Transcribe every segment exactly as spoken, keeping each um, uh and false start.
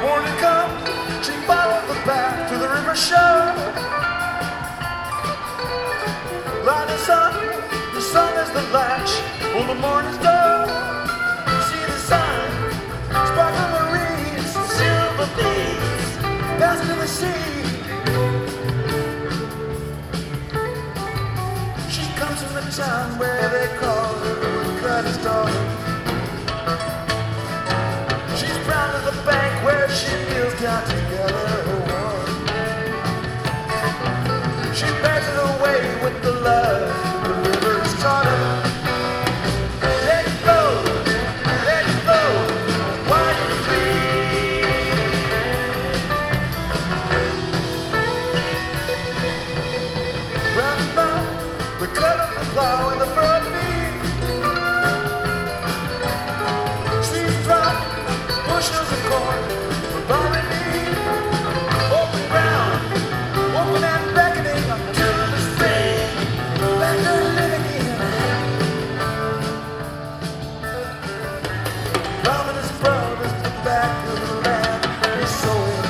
Morning comes, she followed the path to the river shore. Light the sun, the sun is the latch on the morning's door. See the sun, sparkle marines, silver beams, pass to the sea. She comes from the town where they call her the woodcutter's daughter. She's proud of the bank where she kneels down together her one. She bears it away with the love the river has taught her. Let it flow, let it flow, wide and free. Round and round, we cut up the plow in the front feet. Trees drop, bushels of corn, barley meal. Open ground, open and beckoning to the spring. Back to living again. Robin is proud as the back of the land is sowing.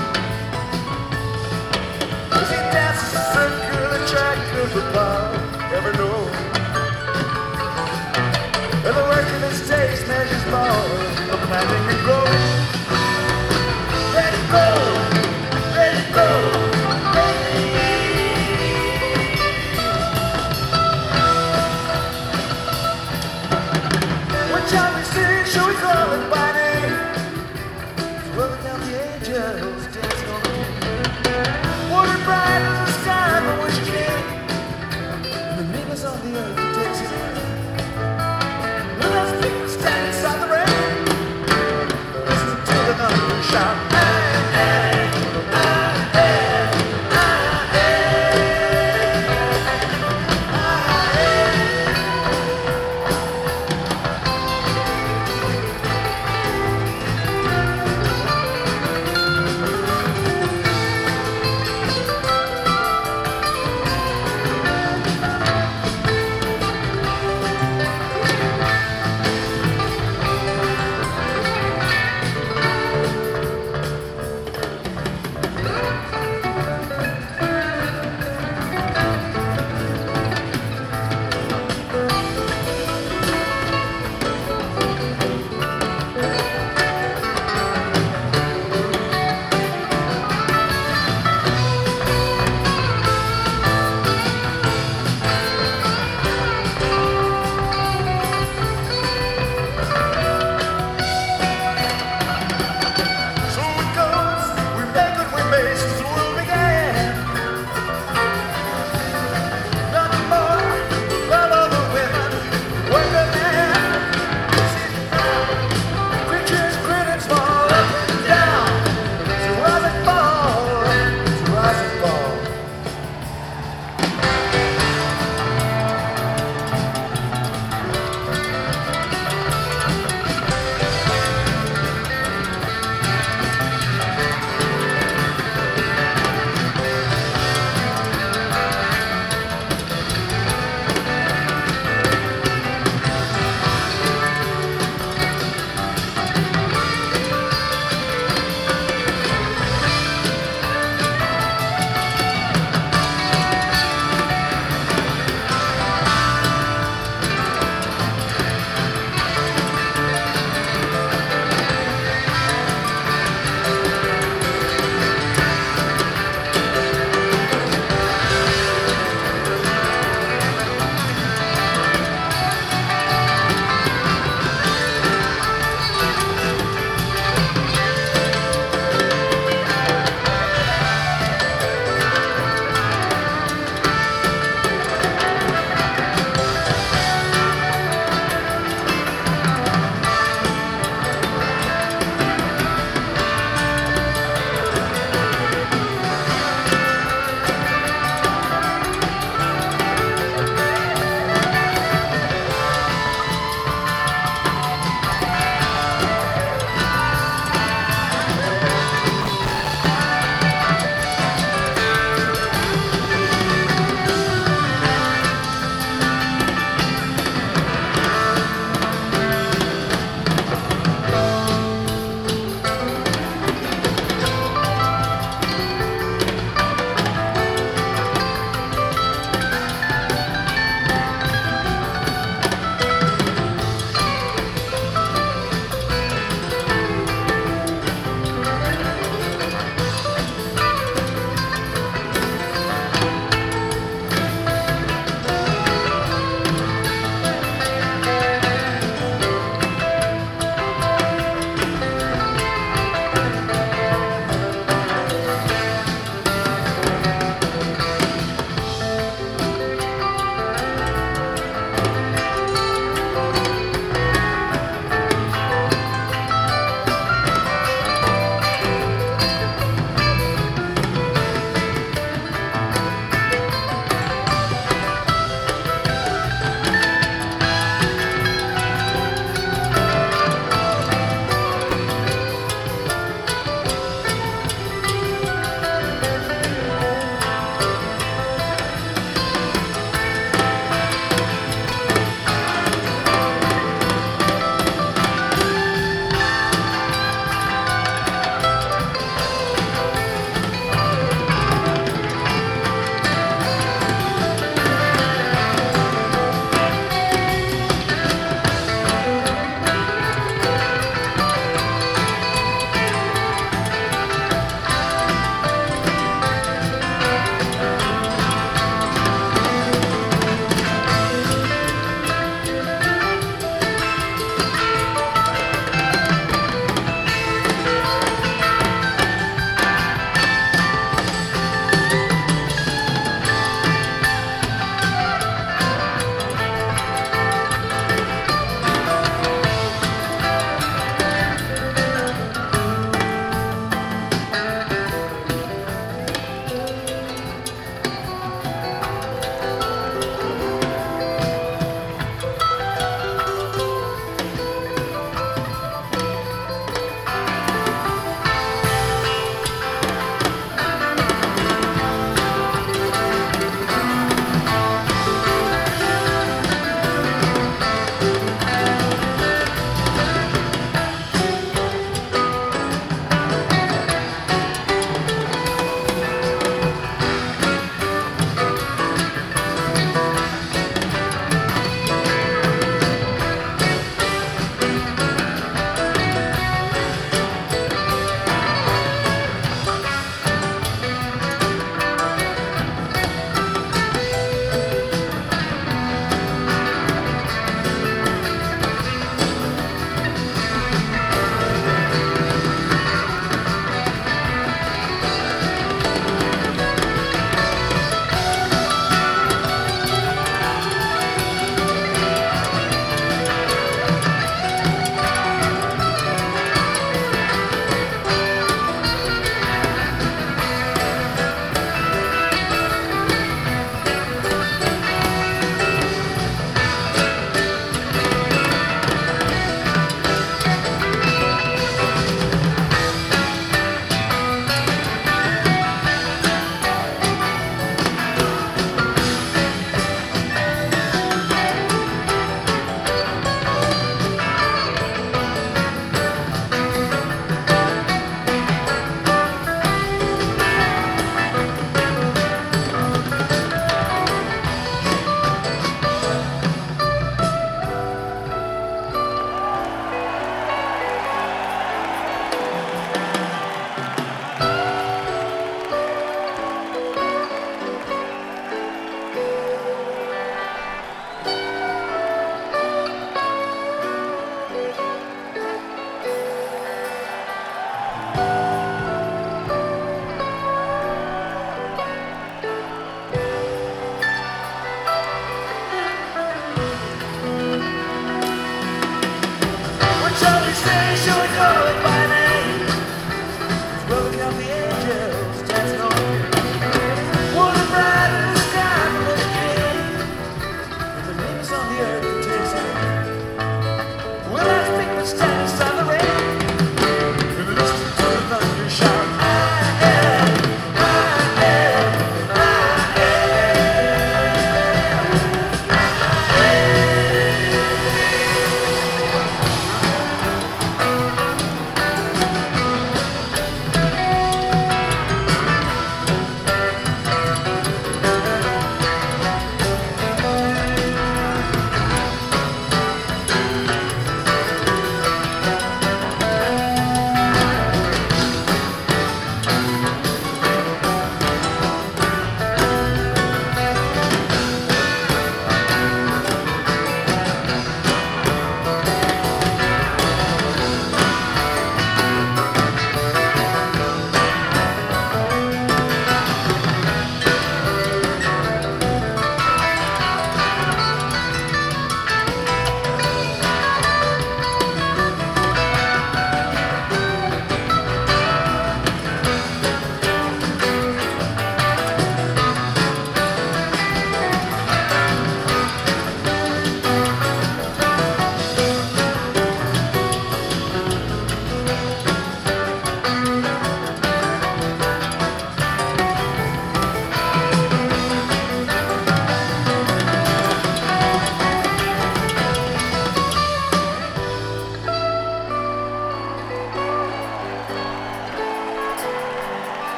As he dances a circular track of the plow, ever know. And the work of his days measures more of planting and growing.